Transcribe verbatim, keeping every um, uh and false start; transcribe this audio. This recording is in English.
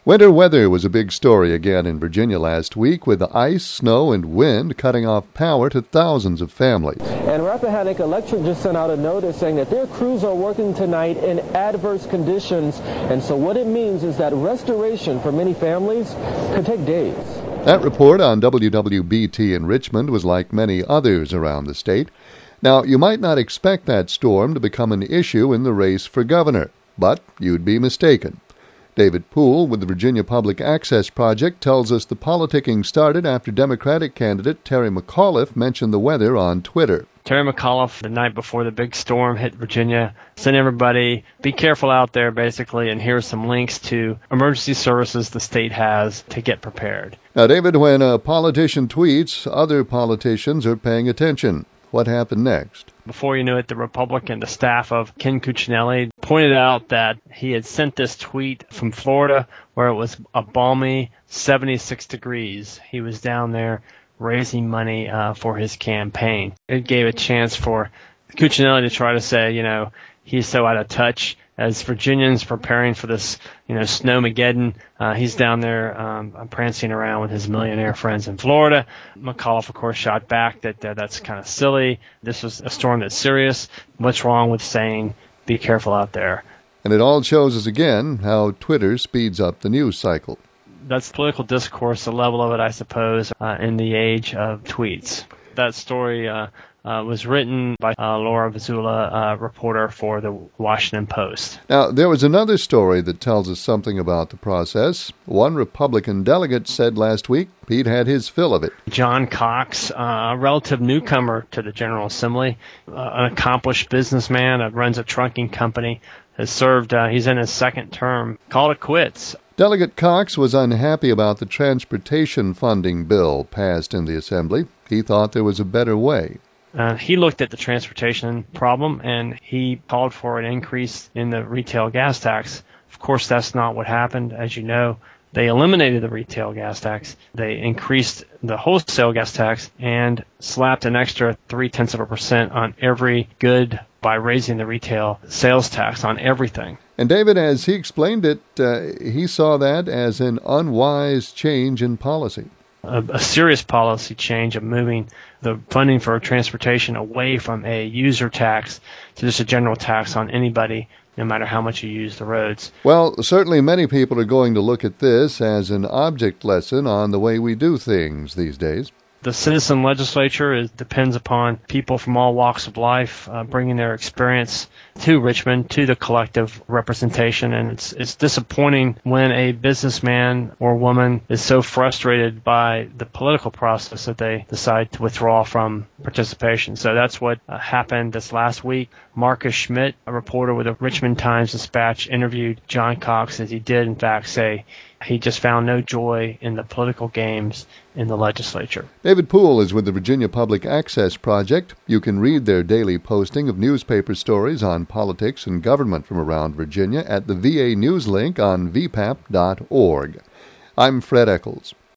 Winter weather was a big story again in Virginia last week, with ice, snow, and wind cutting off power to thousands of families. And Rappahannock Electric just sent out a notice saying that their crews are working tonight in adverse conditions. And so what it means is that restoration for many families could take days. That report on W W B T in Richmond was like many others around the state. Now, you might not expect that storm to become an issue in the race for governor, but you'd be mistaken. David Poole with the Virginia Public Access Project tells us the politicking started after Democratic candidate Terry McAuliffe mentioned the weather on Twitter. Terry McAuliffe, the night before the big storm hit Virginia, sent everybody, be careful out there, basically, and here's some links to emergency services the state has to get prepared. Now, David, when a politician tweets, other politicians are paying attention. What happened next? Before you knew it, the Republican, the staff of Ken Cuccinelli, pointed out that he had sent this tweet from Florida where it was a balmy seventy-six degrees. He was down there raising money uh, for his campaign. It gave a chance for Cuccinelli to try to say, you know, he's so out of touch. As Virginians preparing for this, you know, snowmageddon, uh, he's down there um, prancing around with his millionaire friends in Florida. McAuliffe, of course, shot back that uh, that's kind of silly. This was a storm that's serious. What's wrong with saying, be careful out there? And it all shows us again how Twitter speeds up the news cycle. That's political discourse, the level of it, I suppose, uh, in the age of tweets. That story uh, uh, was written by uh, Laura Vizula, uh, reporter for the Washington Post. Now, there was another story that tells us something about the process. One Republican delegate said last week he'd had his fill of it. John Cox, uh, a relative newcomer to the General Assembly, uh, an accomplished businessman, uh, runs a trucking company, has served, uh, he's in his second term, called it quits. Delegate Cox was unhappy about the transportation funding bill passed in the Assembly. He thought there was a better way. Uh, he looked at the transportation problem, and he called for an increase in the retail gas tax. Of course, that's not what happened. As you know, they eliminated the retail gas tax. They increased the wholesale gas tax and slapped an extra three-tenths of a percent on every good by raising the retail sales tax on everything. And David, as he explained it, uh, he saw that as an unwise change in policy. A, a serious policy change of moving the funding for transportation away from a user tax to just a general tax on anybody, no matter how much you use the roads. Well, certainly many people are going to look at this as an object lesson on the way we do things these days. The citizen legislature is, depends upon people from all walks of life uh, bringing their experience to Richmond, to the collective representation. And it's it's disappointing when a businessman or woman is so frustrated by the political process that they decide to withdraw from participation. So that's what uh, happened this last week. Marcus Schmidt, a reporter with the Richmond Times-Dispatch, interviewed John Cox, as he did, in fact, say he just found no joy in the political games in the legislature. David Poole is with the Virginia Public Access Project. You can read their daily posting of newspaper stories on politics and government from around Virginia at the V A News link on v p a p dot org. I'm Fred Eccles.